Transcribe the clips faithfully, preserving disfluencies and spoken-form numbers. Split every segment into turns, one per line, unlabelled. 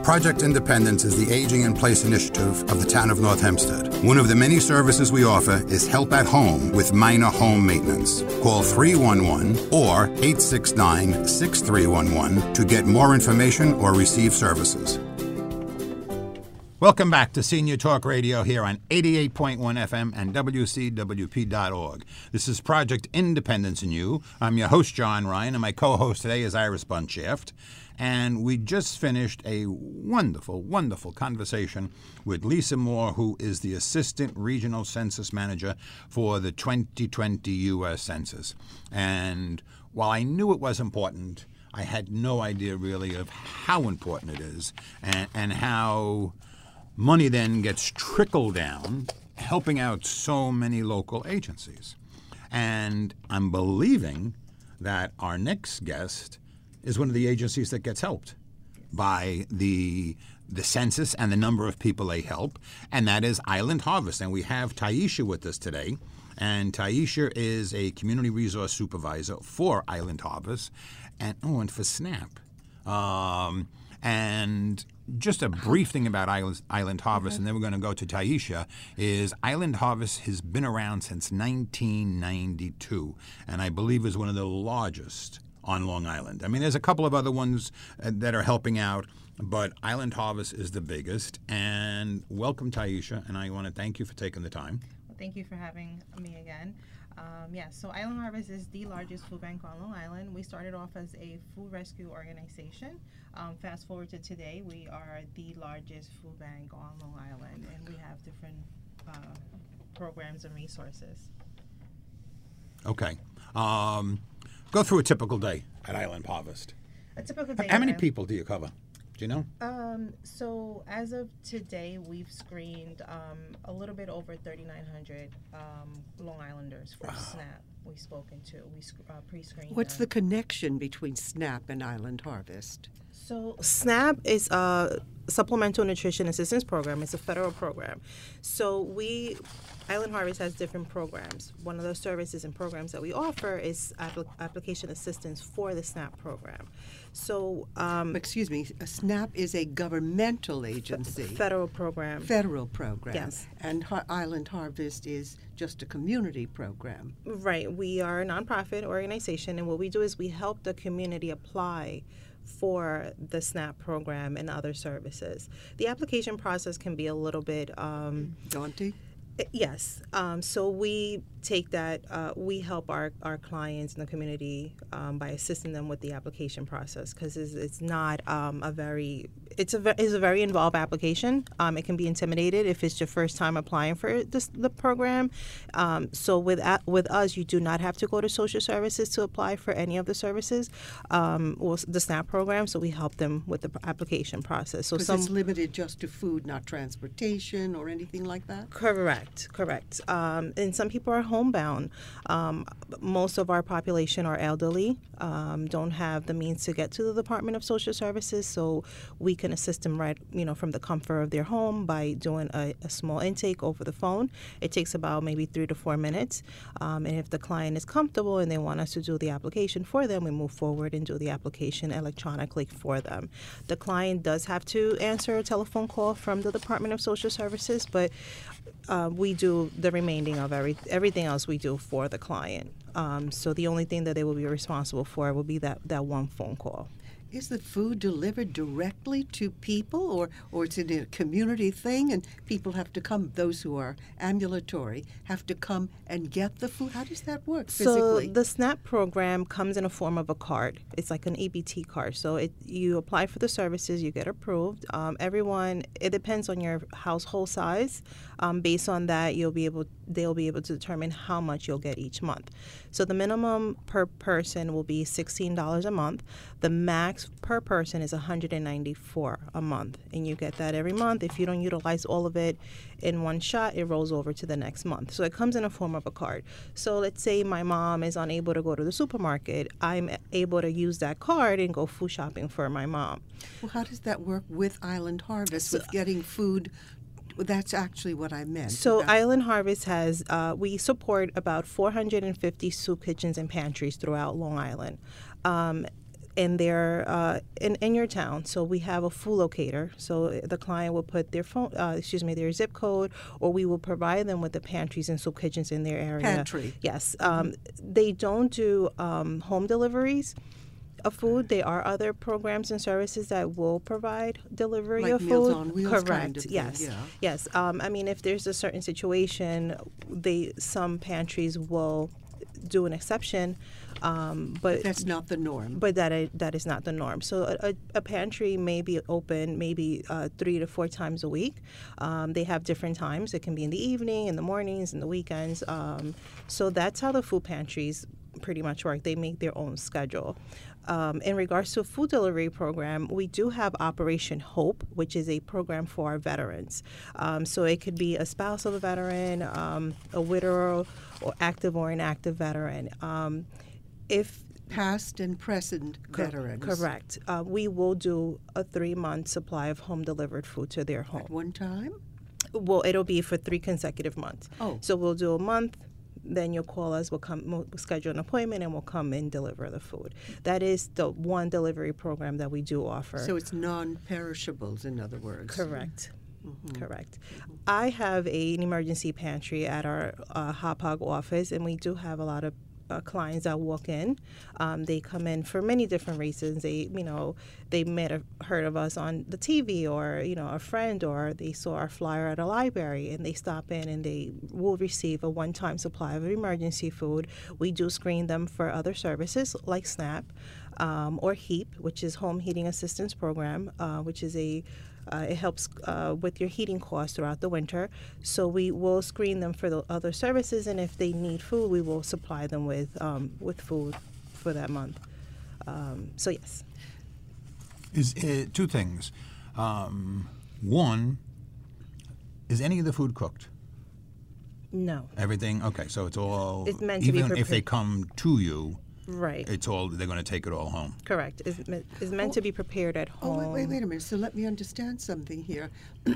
Project Independence is the Aging in Place initiative of the town of North Hempstead. One of the many services we offer is help at home with minor home maintenance. Call three one one or eight six nine, six three one one to get more information or receive services. Welcome back to Senior Talk Radio here on eighty-eight point one F M and W C W P dot org. This is Project Independence in You. I'm your host, John Ryan, and my co-host today is Iris Bunshaft. And we just finished a wonderful, wonderful conversation with Lisa Moore, who is the Assistant Regional Census Manager for the twenty twenty U S Census. And while I knew it was important, I had no idea really of how important it is and, and how money then gets trickled down, helping out so many local agencies. And I'm believing that our next guest is one of the agencies that gets helped by the the census and the number of people they help, and that is Island Harvest. And we have Taisha with us today. And Taisha is a community resource supervisor for Island Harvest, and oh, and for SNAP. Um, and just a brief thing about Island, Island Harvest, mm-hmm. and then we're going to go to Taisha, is Island Harvest has been around since nineteen ninety-two, and I believe is one of the largest on Long Island. I mean, there's a couple of other ones uh, that are helping out, but Island Harvest is the biggest. And welcome, Taisha, and I want to thank you for taking the time.
Well, thank you for having me again. Um, yeah, so Island Harvest is the largest food bank on Long Island. We started off as a food rescue organization. Um, fast forward to today, we are the largest food bank on Long Island, and we have different uh, programs and resources.
Okay. Um, go through a typical day at Island Harvest.
A typical day.
How many people do you cover? Do you know?
Um, so as of today, we've screened um, a little bit over thirty-nine hundred um, Long Islanders for wow. SNAP we've spoken to. We uh, pre-screened
What's
them.
the connection between SNAP and Island Harvest?
So SNAP is a Supplemental Nutrition Assistance Program. It's a federal program. So we, Island Harvest has different programs. One of the services and programs that we offer is apl- application assistance for the SNAP program. So, um,
excuse me, SNAP is a governmental agency.
F- federal program.
Federal program.
Yes.
And Har- Island Harvest is just a community program.
Right. We are a nonprofit organization, and what we do is we help the community apply for the SNAP program and other services. The application process can be a little bit um,
daunting.
Yes. Um, so we take that, uh, we help our, our clients in the community um, by assisting them with the application process, because it's, it's not um, a very, it's a, ve- it's a very involved application. Um, it can be intimidated if it's your first time applying for this, the program. Um, so with a, with us, you do not have to go to social services to apply for any of the services um, or the SNAP program. So we help them with the application process. So
because
some,
it's limited just to food, not transportation or anything like that?
Correct, correct. Um, and some people are homebound. Um, most of our population are elderly, um, don't have the means to get to the Department of Social Services, so we can assist them right, you know, from the comfort of their home by doing a, a small intake over the phone. It takes about maybe three to four minutes. Um, and if the client is comfortable and they want us to do the application for them, we move forward and do the application electronically for them. The client does have to answer a telephone call from the Department of Social Services, but uh, we do the remaining of every, everything else we do for the client. Um, so the only thing that they will be responsible for will be that, that one phone call.
Is the food delivered directly to people, or, or it's a community thing and people have to come, those who are ambulatory, have to come and get the food? How does that work physically?
So the SNAP program comes in a form of a card. It's like an E B T card. So it, you apply for the services, you get approved. Um, everyone, it depends on your household size. Um, based on that, you'll be able, they'll be able to determine how much you'll get each month. So the minimum per person will be sixteen dollars a month. The max per person is one hundred ninety-four dollars a month, and you get that every month. If you don't utilize all of it in one shot, it rolls over to the next month. So it comes in a form of a card. So let's say my mom is unable to go to the supermarket. I'm able to use that card and go food shopping for my mom.
Well, how does that work with Island Harvest, so, with getting food? That's actually what I meant.
So
about.
Island Harvest has, uh, we support about four hundred fifty soup kitchens and pantries throughout Long Island. Um, and they're uh, in, in your town. So we have a food locator. So the client will put their phone, uh, excuse me, their zip code, or we will provide them with the pantries and soup kitchens in their area.
Pantry.
Yes. Um, they don't do um, home deliveries of food. There are other programs and services that will provide delivery
Like
of
Meals
food.
on Wheels
Correct.
kind of thing,
yes.
yeah.
Yes. Um, I mean, if there's a certain situation, they some pantries will do an exception, um, but
That's not the norm.
but that I, that is not the norm. So a, a, a pantry may be open maybe uh, three to four times a week. Um, they have different times. It can be in the evening, in the mornings, in the weekends. Um, so that's how the food pantries pretty much work. They make their own schedule. Um, in regards to a food delivery program, we do have Operation Hope, which is a program for our veterans. Um, so it could be a spouse of a veteran, um, a widower, or active or inactive veteran. Um, if
Past and present
Cor-
veterans.
Correct. Uh, we will do a three-month supply of home-delivered food to their home.
At one time?
Well, it'll be for three consecutive months.
Oh.
So we'll do a month, then you'll call us, we'll come, we'll schedule an appointment, and we'll come and deliver the food. That is the one delivery program that we do offer.
So it's non-perishables, in other words.
Correct.
Mm-hmm.
Correct. I have a, an emergency pantry at our uh, Hauppauge office, and we do have a lot of uh, clients that walk in. Um, they come in for many different reasons. They, you know, they may have heard of us on the T V, or you know, a friend, or they saw our flyer at a library, and they stop in and they will receive a one-time supply of emergency food. We do screen them for other services like SNAP um, or HEAP, which is Home Heating Assistance Program, uh, which is a Uh, it helps uh, with your heating costs throughout the winter. So we will screen them for the other services, and if they need food, we will supply them with um, with food for that month. Um, so yes.
Is uh, two things. Um, one, is any of the food cooked?
No.
Everything? Okay, so it's all.
It's meant to be
even if they
prepared.
come to you,
Right.
it's all they're going to take it all home.
Correct. It's, me- it's meant
Oh.
to be prepared at
Oh,
home.
wait, wait, wait a minute. So let me understand something here.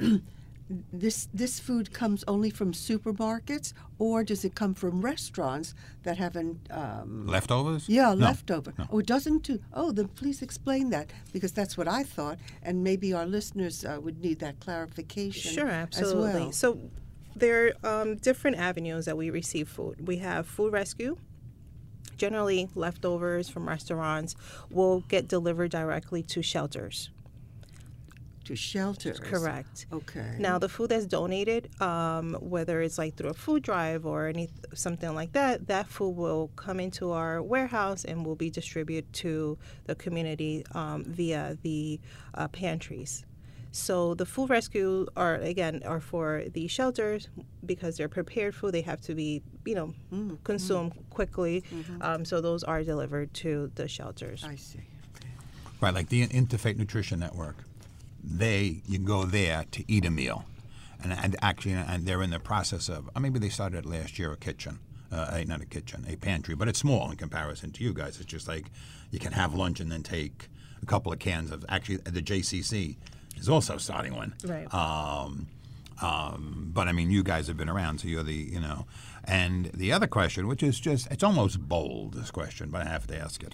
This this food comes only from supermarkets, or does it come from restaurants that haven't? Um,
Leftovers?
yeah,
No,
leftover.
no.
Oh, it doesn't do. Oh, then please explain that, because that's what I thought, and maybe our listeners uh, would need that clarification.
Sure, absolutely.
As well.
So there are um, different avenues that we receive food. We have food rescue. Generally, leftovers from restaurants will get delivered directly to shelters.
To shelters.
Correct.
Okay.
Now, the food that's donated, um, whether it's like through a food drive or any something like that, that food will come into our warehouse and will be distributed to the community um, via the uh, pantries. So the food rescue are again are for the shelters because they're prepared food. They have to be you know
Mm,
consumed quickly.
Mhm.
Um, so those are delivered to the shelters.
I see. Okay.
Right, like the Interfaith Nutrition Network. They, you go there to eat a meal. And, and actually, and they're in the process of, uh, maybe they started last year, a kitchen. Uh, a, not a kitchen, a pantry. But it's small in comparison to you guys. It's just like you can have lunch and then take a couple of cans of, actually, the J C C is also starting one.
Right.
Um, um, but I mean, you guys have been around, so you're the, you know. And the other question, which is just, it's almost bold, this question, but I have to ask it.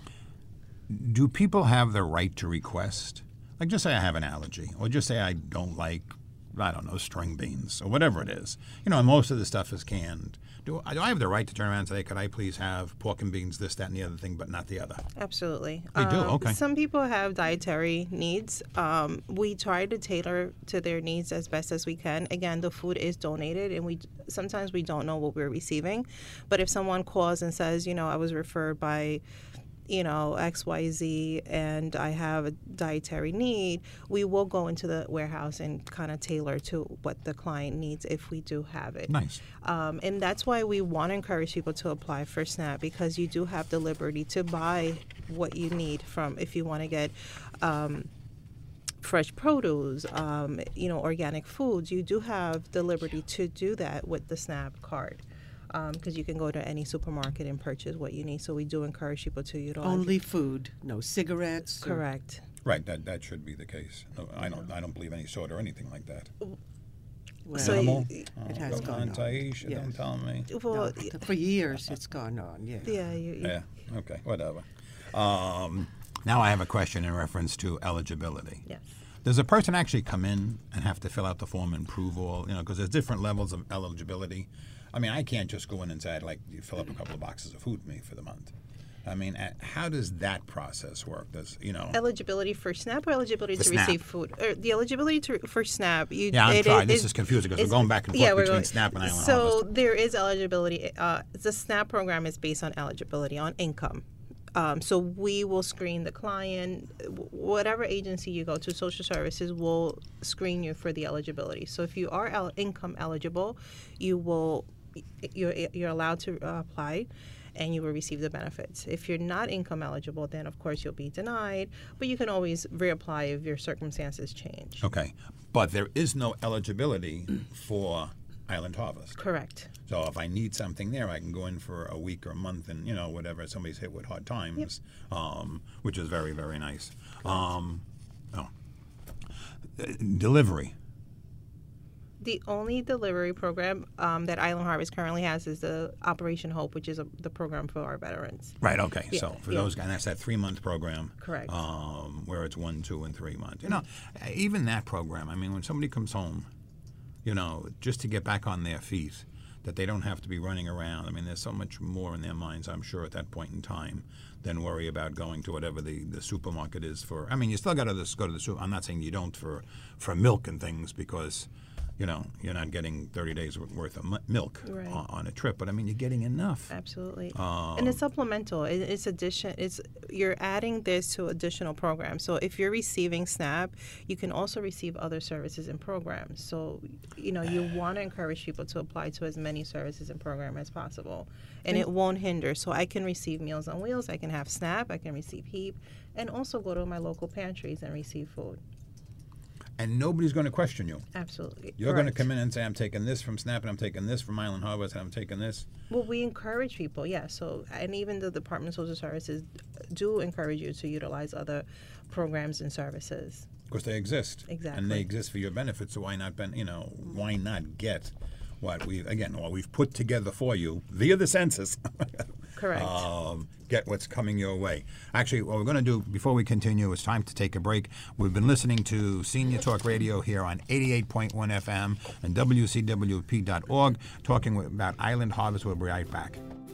Do people have the right to request? Like, just say I have an allergy, or just say I don't like, I don't know, string beans, or whatever it is. You know, and most of the stuff is canned. Do, do I have the right to turn around and say, could I please have pork and beans, this, that, and the other thing, but not the other?
Absolutely.
They do?
Um,
Okay.
Some people have dietary needs. Um, we try to tailor to their needs as best as we can. Again, the food is donated, and we sometimes we don't know what we're receiving. But if someone calls and says, you know, I was referred by, you know, X Y Z, and I have a dietary need, we will go into the warehouse and kind of tailor to what the client needs if we do have it.
Nice.
Um, and that's why we want to encourage people to apply for SNAP, because you do have the liberty to buy what you need from, if you want to get um, fresh produce, um, you know, organic foods, you do have the liberty to do that with the SNAP card. Because um, you can go to any supermarket and purchase what you need. So we do encourage people to utilize
Only food, no cigarettes. or-
Correct.
Right, that that should be the case. No, I don't I don't believe any soda or anything like that.
Well,
So
Animal?
y-
Oh,
it has
go
gone
on,
on,
Taisha,
yes.
don't tell me.
Well,
no, for years it's gone on. Yeah.
yeah, you, you,
Yeah, okay, whatever. Um, Now I have a question in reference to eligibility.
Yes.
Does a person actually come in and have to fill out the form and prove all, you know, because there's different levels of eligibility. I mean, I can't just go in and say, I'd like you fill up a couple of boxes of food for me for the month. I mean, uh, how does that process work? Does, you know...
Eligibility for SNAP or eligibility
For
to
SNAP.
receive food? Or the eligibility to, for SNAP, you...
Yeah, I'm
it,
sorry,
it-
this
it-
is confusing because we're
it's-
going back and forth
yeah, we're
between
going-
SNAP and Island
So
Harvest.
there is eligibility. Uh, the SNAP program is based on eligibility, on income. Um, so we will screen the client. Wh- Whatever agency you go to, social services will screen you for the eligibility. So if you are el- income eligible, you will you're you're allowed to uh, apply, and you will receive the benefits. If you're not income eligible, then of course you'll be denied. But you can always reapply if your circumstances change.
Okay, but there is no eligibility for Island Harvest.
Correct.
So if I need something there, I can go in for a week or a month, and you know whatever somebody's hit with hard times, um, which is very very nice. Um, oh. Uh, Delivery.
The only delivery program um, that Island Harvest currently has is the Operation Hope, which is a, the program for our veterans.
Right. Okay.
Yeah,
So for
yeah.
those guys, that's that three-month program.
Correct.
Um, where it's one, two, and three months. You know, even that program. I mean, when somebody comes home, you know, just to get back on their feet, that they don't have to be running around. I mean, there's so much more in their minds, I'm sure, at that point in time, than worry about going to whatever the, the supermarket is for. I mean, you still got to go to the super. I'm not saying you don't for for milk and things because, you know, you're not getting thirty days worth of m- milk
Right.
on, on a trip, but I mean, you're getting enough.
Absolutely.
Um,
and it's supplemental. It, it's addition. It's you're adding this to additional programs. So if you're receiving SNAP, you can also receive other services and programs. So you know you want to encourage people to apply to as many services and programs as possible, and it won't hinder. So I can receive Meals on Wheels. I can have SNAP. I can receive HEAP, and also go to my local pantries and receive food.
And nobody's going to question you.
Absolutely.
You're going to
Correct.
come in and say, I'm taking this from SNAP, and I'm taking this from Island Harvest, and I'm taking this.
Well, we encourage people, yeah. So, and even the Department of Social Services do encourage you to utilize other programs and services.
Because they exist. And
Exactly.
they exist for your benefit, so why not, ben- you know, why not get what we, again, what we've put together for you via the census.
Correct.
Um, get what's coming your way. Actually, what we're going to do before we continue, it's time to take a break. We've been listening to Senior Talk Radio here on eighty-eight point one F M and W C W P dot org, talking about Island Harvest. We'll be right back.